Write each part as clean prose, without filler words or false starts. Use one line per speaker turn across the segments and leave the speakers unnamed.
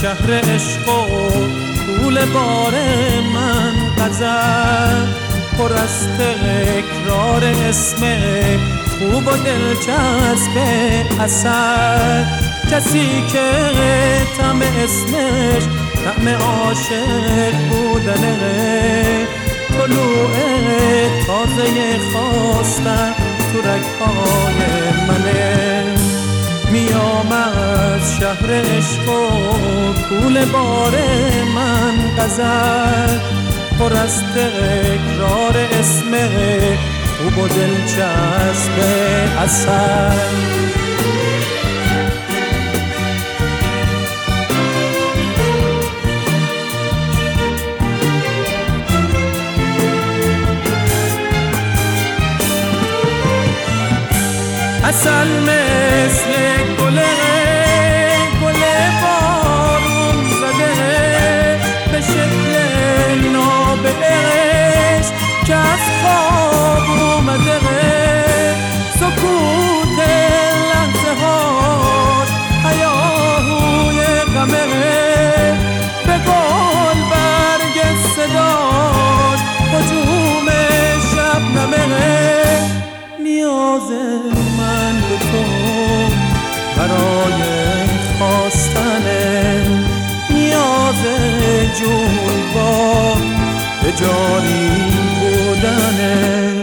شهر عشق و طول بار من غزل، پر از تکرار اسم خوب و دلچسب عسل. کسی که طعم اسمش طعم عاشق بودنه، طلوع تازه خواستن تو رگ‌های منه. میام از شهر عشق و طول بار من غزل، پر از تکرار اسم خوب و دلچسب عسل. عسل مثل گل بارون زده، به شکل ناب عشق که از خواب اومده. سکوت لحظه هاش هیاهوی غمه، به گل برگ صداش هجوم شبنمه. نیاز من به تو برای خواستنه، نیاز جون با به جاری بودنه.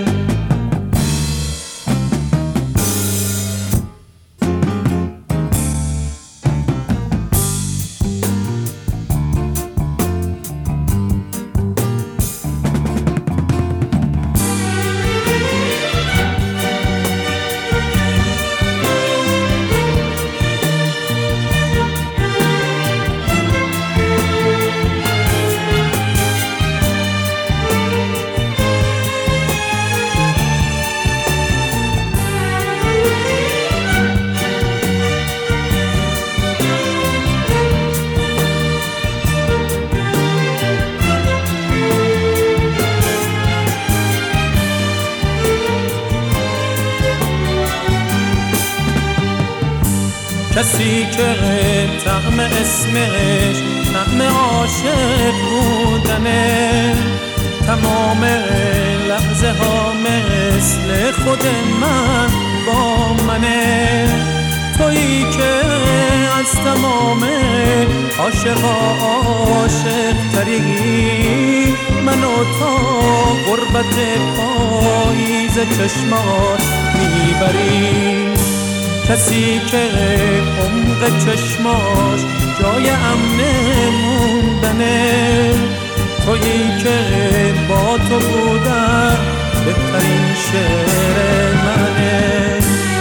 کسی که طعم اسمش طعم عاشق بودنه، تمام لحظه ها مثل خود من با منه. تویی که از تمام عاشقا عاشق تری، منو تا غربت پاییز چشمات میبری. کسی که عمق چشماش جای امن موندنه، تویی که با تو بودن بهترین شعر منه.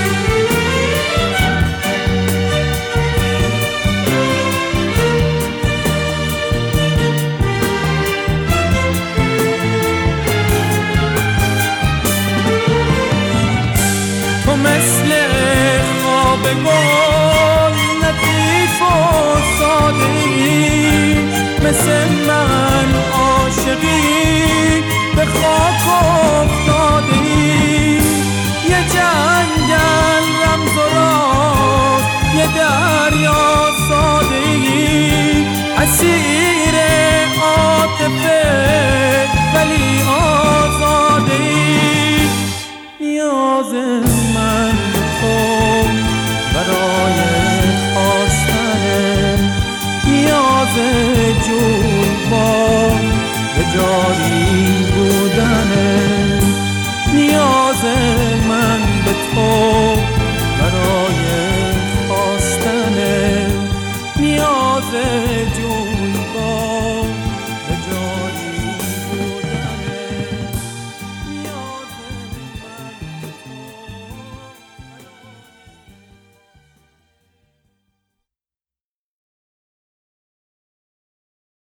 تو مثل خواب گل لطیف و ساده‌ای، مثل من عاشقی به خاک افتاده‌ای. یه جنگل رمز و راز، یه دریا ساده‌ای، اسیر عاطفه ولی آزاده‌ای. نیاز من به تو برای خواستنه، نیاز جون با به جاری بودنه. نیاز من به تو برای خواستنه، نیاز